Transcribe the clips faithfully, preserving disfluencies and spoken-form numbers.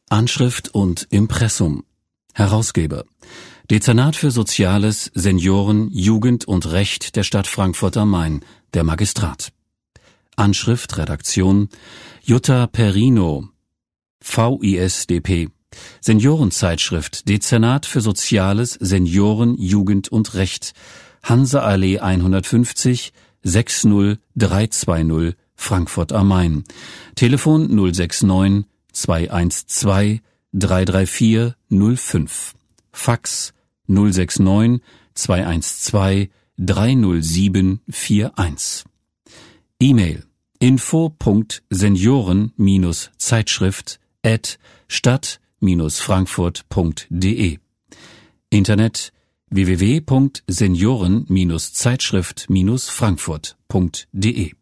Anschrift und Impressum. Herausgeber: Dezernat für Soziales, Senioren, Jugend und Recht der Stadt Frankfurt am Main, der Magistrat. Anschrift, Redaktion: Jutta Perino, V I S D P. Seniorenzeitschrift, Dezernat für Soziales, Senioren, Jugend und Recht, Hanseallee hundertfünfzig, sechs null drei zwei null, Frankfurt am Main. Telefon null sechs neun zwei eins zwei drei drei vier null fünf. Fax null sechs neun zwei eins zwei drei null sieben vier eins. E-Mail: info punkt senioren Zeitschrift at stadt Frankfurt punkt de. Internet: w w w punkt senioren Zeitschrift Frankfurt punkt de.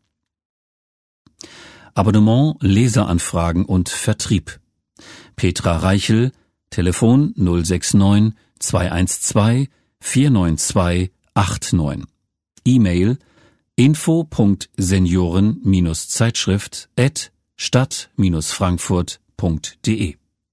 Abonnement, Leseranfragen und Vertrieb: Petra Reichel, Telefon null sechs neun zwei eins zwei vier neun zwei acht neun. E-Mail: info punkt senioren Zeitschrift at stadt Frankfurt punkt de.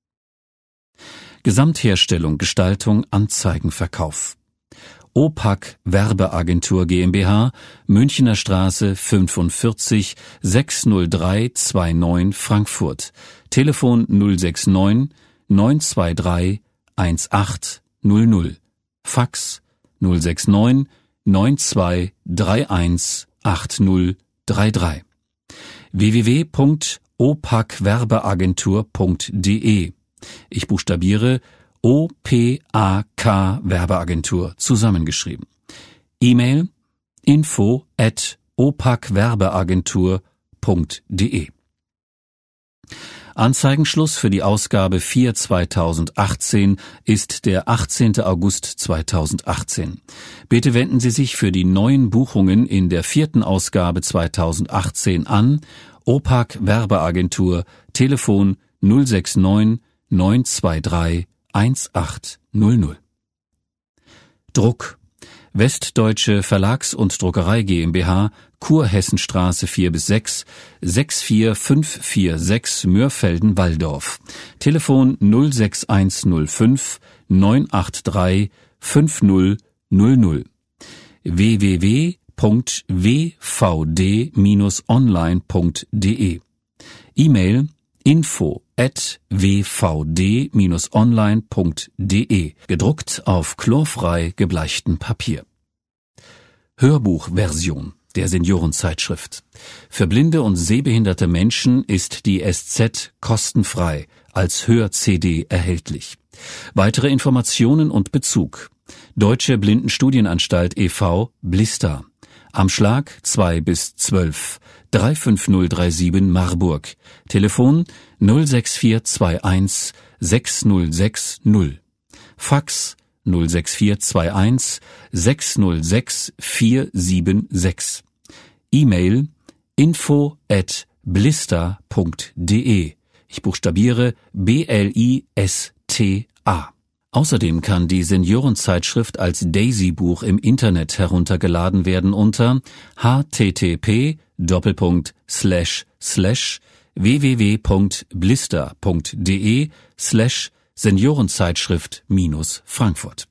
Gesamtherstellung, Gestaltung, Anzeigenverkauf: O P A C Werbeagentur GmbH, Münchener Straße fünfundvierzig sechs null drei zwei neun, Frankfurt. Telefon null sechs neun neun zwei drei eins acht null null. Fax null sechs neun neun zwei drei eins acht null drei drei. w w w punkt o p a c werbeagentur punkt de. Ich buchstabiere O P A K Werbeagentur zusammengeschrieben. E-Mail: info at opacwerbeagentur punkt de. Anzeigenschluss für die Ausgabe vier zweitausendachtzehn ist der achtzehnte August zweitausendachtzehn. Bitte wenden Sie sich für die neuen Buchungen in der vierten Ausgabe zweitausendachtzehn an. O P A C Werbeagentur, Telefon null sechs neun neun zwei drei eins acht null null. Druck: Westdeutsche Verlags- und Druckerei GmbH, Kurhessenstraße vier bis sechs, sechs vier fünf vier sechs, Mörfelden-Walldorf. Telefon null sechs eins null fünf neun acht drei fünf null null null. w w w punkt w v d online punkt de. E-Mail: info at w v d online punkt de, gedruckt auf chlorfrei gebleichtem Papier. Hörbuchversion der Seniorenzeitschrift. Für blinde und sehbehinderte Menschen ist die S Z kostenfrei als Hör-C D erhältlich. Weitere Informationen und Bezug: Deutsche Blindenstudienanstalt e V Blister. Am Schlag zwei bis zwölf, drei fünf null drei sieben, Marburg. Telefon null sechs vier zwei eins sechs null sechs null. Fax null sechs vier zwei eins sechs null sechs vier sieben sechs. E-Mail: info at blister punkt de. Ich buchstabiere B L I S T A. Außerdem kann die Seniorenzeitschrift als Daisy-Buch im Internet heruntergeladen werden unter h t t p Doppelpunkt slash slash w w w punkt blister punkt de slash Seniorenzeitschrift minus Frankfurt.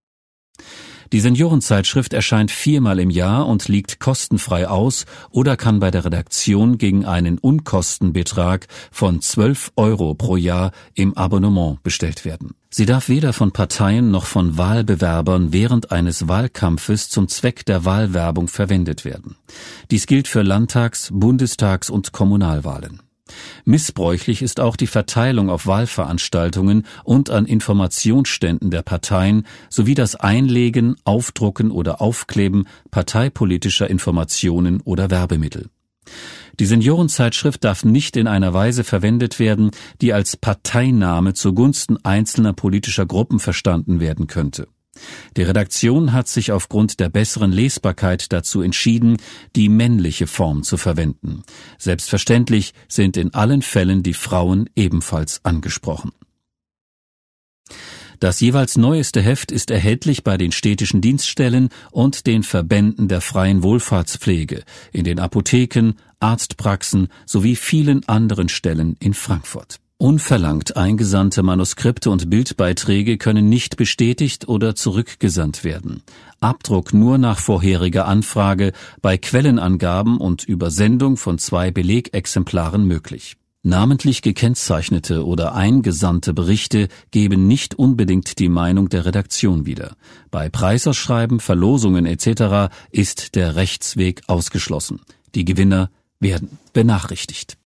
Die Seniorenzeitschrift erscheint viermal im Jahr und liegt kostenfrei aus oder kann bei der Redaktion gegen einen Unkostenbetrag von zwölf Euro pro Jahr im Abonnement bestellt werden. Sie darf weder von Parteien noch von Wahlbewerbern während eines Wahlkampfes zum Zweck der Wahlwerbung verwendet werden. Dies gilt für Landtags-, Bundestags- und Kommunalwahlen. Missbräuchlich ist auch die Verteilung auf Wahlveranstaltungen und an Informationsständen der Parteien sowie das Einlegen, Aufdrucken oder Aufkleben parteipolitischer Informationen oder Werbemittel. Die Seniorenzeitschrift darf nicht in einer Weise verwendet werden, die als Parteiname zugunsten einzelner politischer Gruppen verstanden werden könnte. Die Redaktion hat sich aufgrund der besseren Lesbarkeit dazu entschieden, die männliche Form zu verwenden. Selbstverständlich sind in allen Fällen die Frauen ebenfalls angesprochen. Das jeweils neueste Heft ist erhältlich bei den städtischen Dienststellen und den Verbänden der freien Wohlfahrtspflege, in den Apotheken, Arztpraxen sowie vielen anderen Stellen in Frankfurt. Unverlangt eingesandte Manuskripte und Bildbeiträge können nicht bestätigt oder zurückgesandt werden. Abdruck nur nach vorheriger Anfrage, bei Quellenangaben und Übersendung von zwei Belegexemplaren möglich. Namentlich gekennzeichnete oder eingesandte Berichte geben nicht unbedingt die Meinung der Redaktion wieder. Bei Preisausschreiben, Verlosungen et cetera ist der Rechtsweg ausgeschlossen. Die Gewinner werden benachrichtigt.